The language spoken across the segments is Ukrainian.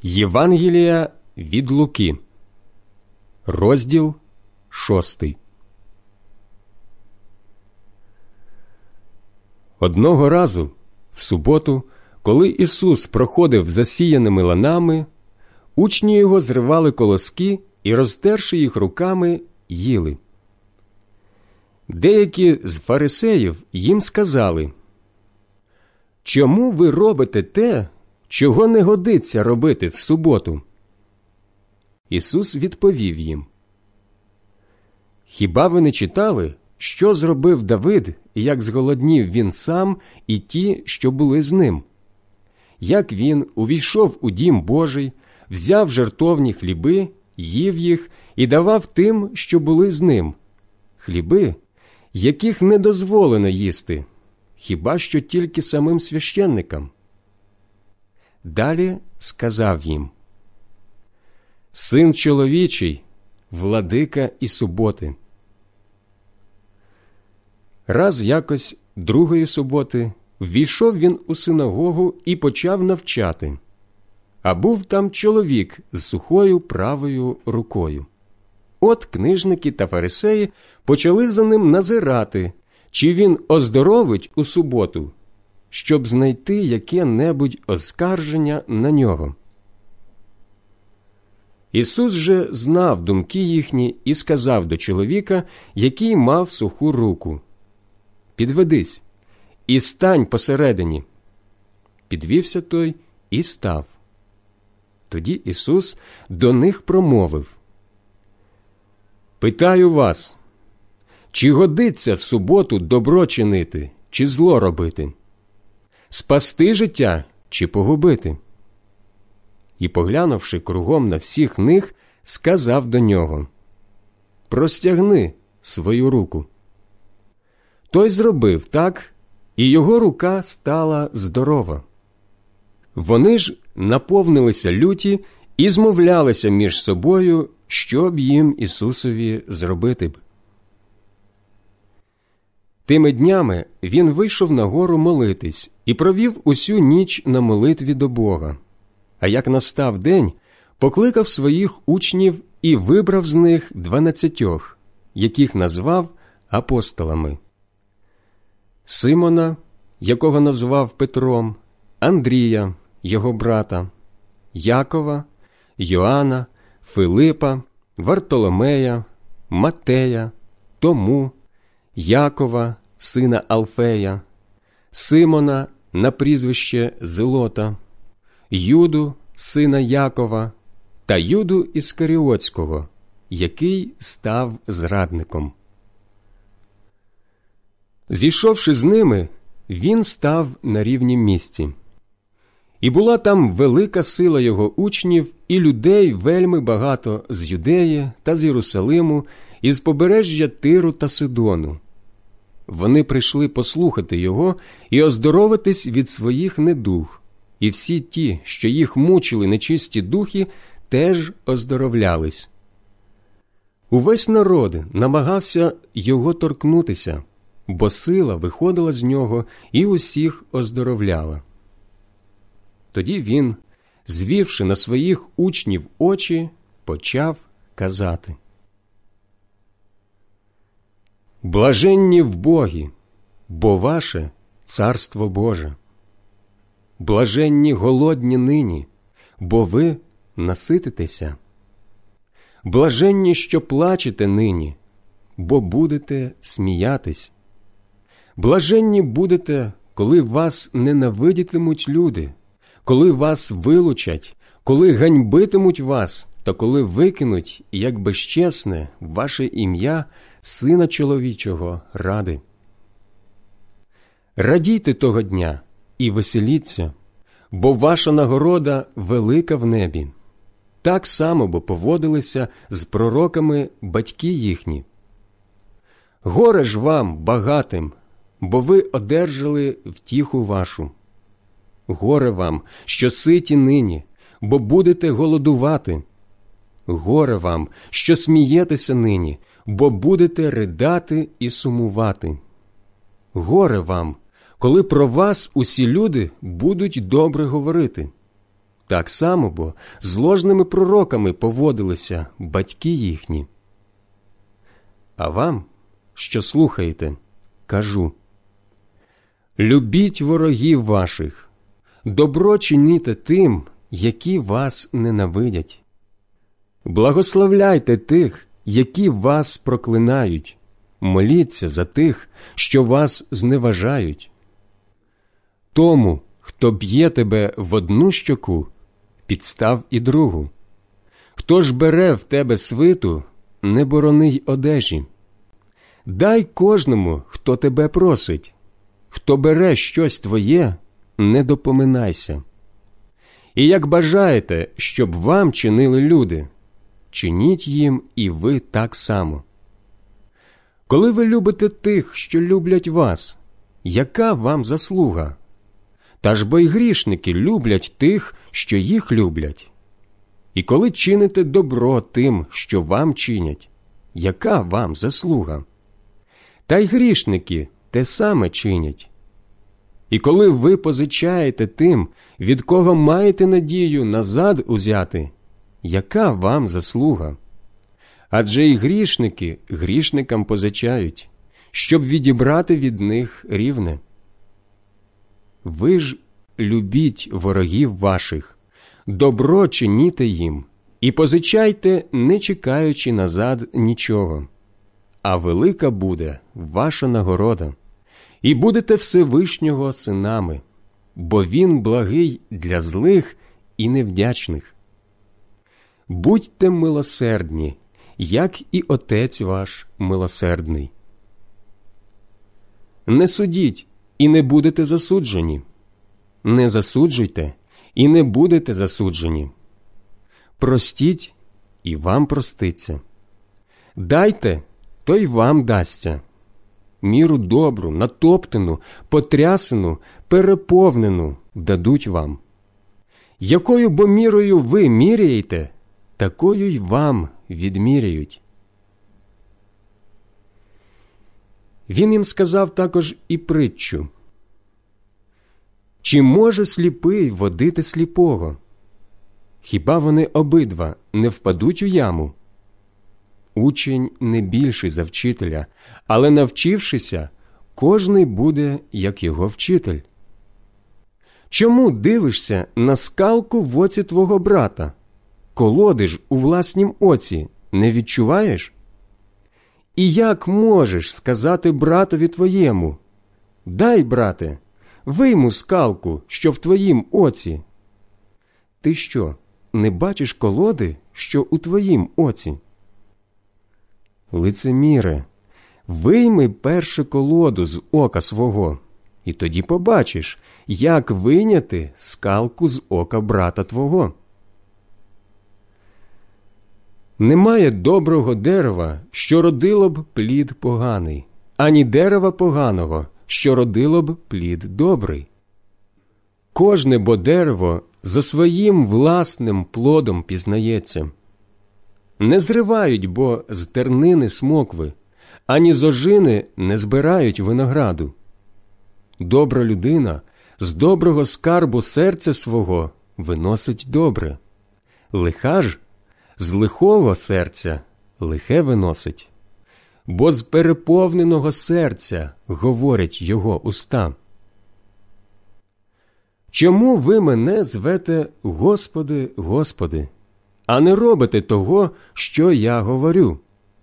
Євангелія від Луки, розділ 6. Одного разу, в суботу, коли Ісус проходив засіяними ланами, учні Його зривали колоски і, розтерши їх руками, їли. Деякі з фарисеїв їм сказали: «Чому ви робите те, чого не годиться робити в суботу?» Ісус відповів їм: «Хіба ви не читали, що зробив Давид, і як зголоднів він сам і ті, що були з ним? Як він увійшов у дім Божий, взяв жертовні хліби, їв їх і давав тим, що були з ним, хліби, яких не дозволено їсти, хіба що тільки самим священникам?» Далі сказав їм: «Син чоловічий, владика і суботи». Раз якось другої суботи ввійшов він у синагогу і почав навчати. А був там чоловік з сухою правою рукою. От книжники та фарисеї почали за ним назирати, чи він оздоровить у суботу, щоб знайти яке-небудь оскарження на нього. Ісус же знав думки їхні і сказав до чоловіка, який мав суху руку: «Підведись і стань посередині». Підвівся той і став. Тоді Ісус до них промовив: «Питаю вас, чи годиться в суботу добро чинити, чи зло робити? Спасти життя, чи погубити?» І, поглянувши кругом на всіх них, сказав до нього: «Простягни свою руку». Той зробив так, і його рука стала здорова. Вони ж наповнилися люті і змовлялися між собою, що б їм Ісусові зробити б. Тими днями він вийшов на гору молитись і провів усю ніч на молитві до Бога. А як настав день, покликав своїх учнів і вибрав з них 12, яких назвав апостолами: Симона, якого назвав Петром, Андрія, його брата, Якова, Йоанна, Филипа, Вартоломея, Матея, Тому, Якова, сина Алфея, Симона на прізвище Зелота, Юду, сина Якова, та Юду Іскаріотського, який став зрадником. Зійшовши з ними, він став на рівнім місці. І була там велика сила його учнів і людей вельми багато з Юдеї та з Єрусалиму, і з побережжя Тиру та Сидону. Вони прийшли послухати його і оздоровитись від своїх недуг, і всі ті, що їх мучили нечисті духи, теж оздоровлялись. Увесь народ намагався його торкнутися, бо сила виходила з нього і усіх оздоровляла. Тоді він, звівши на своїх учнів очі, почав казати: «Блаженні в Богі, бо ваше Царство Боже. Блаженні голодні нині, бо ви насититеся. Блаженні, що плачете нині, бо будете сміятись. Блаженні будете, коли вас ненавидітимуть люди, коли вас вилучать, коли ганьбитимуть вас, та коли викинуть, як безчесне, ваше ім'я Сина Чоловічого ради. Радійте того дня і веселіться, бо ваша нагорода велика в небі. Так само бо поводилися з пророками батьки їхні. Горе ж вам, багатим, бо ви одержали втіху вашу. Горе вам, що ситі нині, бо будете голодувати. Горе вам, що смієтеся нині, бо будете ридати і сумувати. Горе вам, коли про вас усі люди будуть добре говорити. Так само бо з ложними пророками поводилися батьки їхні. А вам, що слухаєте, кажу: любіть ворогів ваших, добро чиніте тим, які вас ненавидять. Благословляйте тих, які вас проклинають, моліться за тих, що вас зневажають. Тому, хто б'є тебе в одну щоку, підстав і другу. Хто ж бере в тебе свиту, не борони й одежі. Дай кожному, хто тебе просить. Хто бере щось твоє, не допоминайся. І як бажаєте, щоб вам чинили люди, чиніть їм і ви так само. Коли ви любите тих, що люблять вас, яка вам заслуга? Та ж бо й грішники люблять тих, що їх люблять. І коли чините добро тим, що вам чинять, яка вам заслуга? Та й грішники те саме чинять. І коли ви позичаєте тим, від кого маєте надію назад узяти, яка вам заслуга? Адже й грішники грішникам позичають, щоб відібрати від них рівне. Ви ж любіть ворогів ваших, добро чиніте їм, і позичайте, не чекаючи назад нічого. А велика буде ваша нагорода, і будете Всевишнього синами, бо він благий для злих і невдячних. Будьте милосердні, як і Отець ваш милосердний. Не судіть, і не будете засуджені. Не засуджуйте, і не будете засуджені. Простіть, і вам проститься. Дайте, то й вам дасться. Міру добру, натоптану, потрясену, переповнену дадуть вам. Якою бо мірою ви міряєте, такою й вам відміряють. Він їм сказав також і притчу. Чи може сліпий водити сліпого? Хіба вони обидва не впадуть у яму? Учень не більший за вчителя, але навчившися, кожний буде, як його вчитель. Чому дивишся на скалку в оці твого брата? Колоди ж у власнім оці не відчуваєш? І як можеш сказати братові твоєму: дай, брате, вийму скалку, що в твоїм оці? Ти що, не бачиш колоди, що у твоїм оці? Лицеміре, вийми перше колоду з ока свого, і тоді побачиш, як вийняти скалку з ока брата твого. Немає доброго дерева, що родило б плід поганий, ані дерева поганого, що родило б плід добрий. Кожне бо дерево за своїм власним плодом пізнається. Не зривають бо з тернини смокви, ані з ожини не збирають винограду. Добра людина з доброго скарбу серця свого виносить добре. Лиха ж з лихого серця лихе виносить, бо з переповненого серця говорять його уста. Чому ви мене звете Господи, Господи, а не робите того, що я говорю?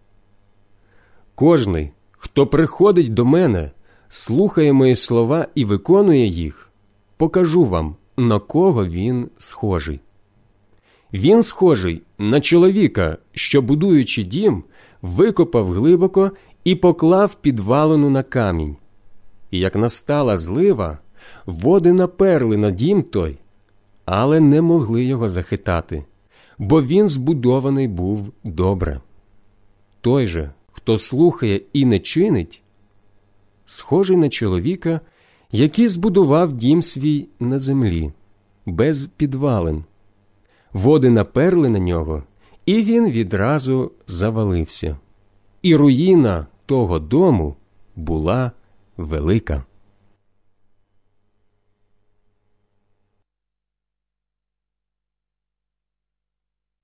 Кожний, хто приходить до мене, слухає мої слова і виконує їх, покажу вам, на кого він схожий. Він схожий на чоловіка, що, будуючи дім, викопав глибоко і поклав підвалину на камінь. І як настала злива, води наперли на дім той, але не могли його захитати, бо він збудований був добре. Той же, хто слухає і не чинить, схожий на чоловіка, який збудував дім свій на землі, без підвалин. Води наперли на нього, і він відразу завалився. І руїна того дому була велика.